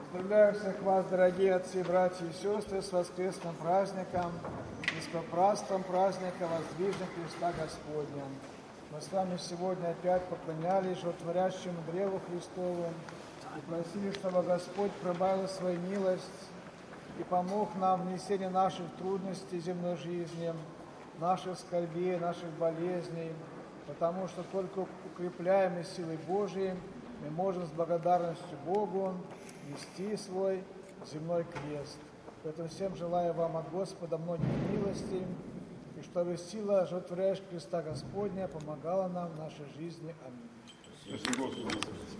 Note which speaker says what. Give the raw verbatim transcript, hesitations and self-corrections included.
Speaker 1: Поздравляю всех вас, дорогие отцы, братья и сестры, с воскресным праздником и с попраздством праздника Воздвижения Христа Господня. Мы с вами сегодня опять поклонялись животворящему древу Христову и просили, чтобы Господь прибавил свою милость и помог нам в несении наших трудностей земной жизни, наших скорбей, наших болезней, потому что только укрепляемой силой Божией мы можем с благодарностью Богу нести свой земной крест. Поэтому всем желаю вам от Господа многих милостей, и чтобы сила животворящего креста Господня помогала нам в нашей жизни. Аминь.